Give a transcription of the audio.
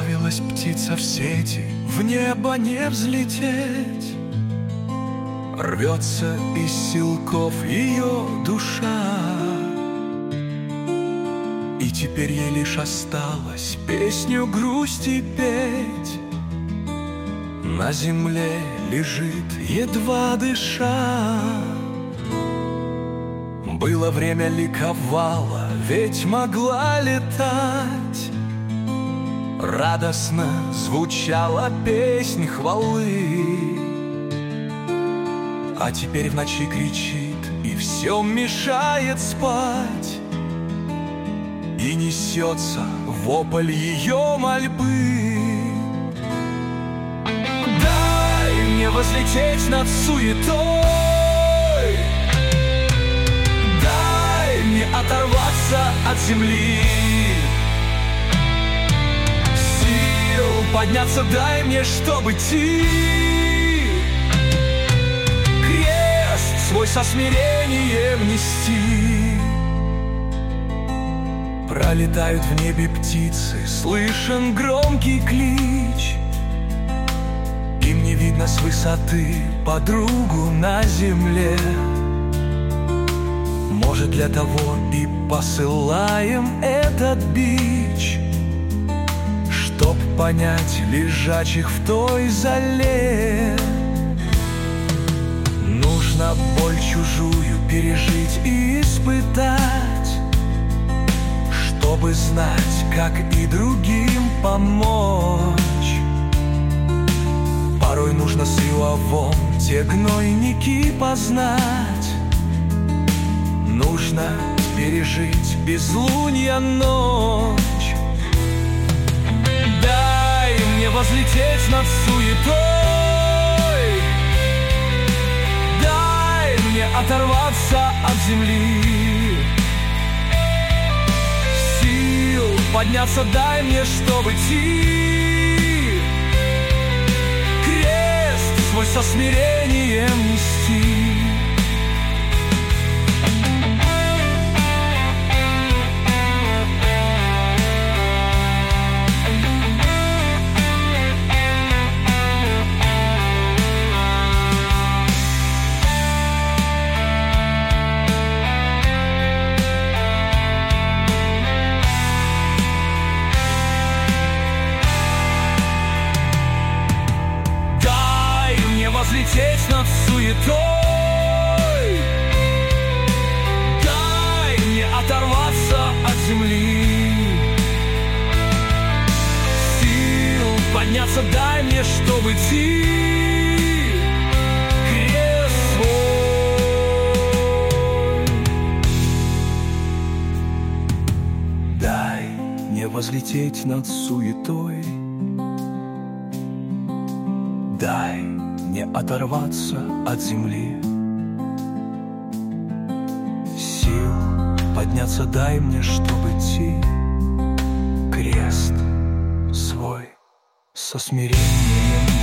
Отправилась птица в сети, в небо не взлететь. Рвется из силков ее душа, и теперь ей лишь осталось песню грусти петь. На земле лежит, едва дыша. Было время, ликовала, ведь могла летать. Радостно звучала песнь хвалы. А теперь в ночи кричит, и все мешает спать. И несется вопль ее мольбы. Дай мне возлететь над суетой, дай мне оторваться от земли. Сил подняться дай мне, чтобы идти. Крест свой со смирением нести. Пролетают в небе птицы, слышен громкий клич. Им не видно с высоты подругу на земле. Может, для того и посылаем этот бич, чтоб понять лежачих в той зале. Нужно боль чужую пережить и испытать, чтобы знать, как и другим помочь. Порой нужно с юавом те гнойники познать. Нужно пережить безлунья ночь. Дай мне возлететь над суетой, дай мне оторваться от земли. Сил подняться дай мне, чтобы идти. Крест свой со смирением нести. Возлететь над суетой, дай мне оторваться от земли. Сил подняться дай мне, чтобы идти. Крест свой дай мне возлететь над суетой, дай не оторваться от земли. Сил подняться дай мне, чтобы идти. Крест свой со смирением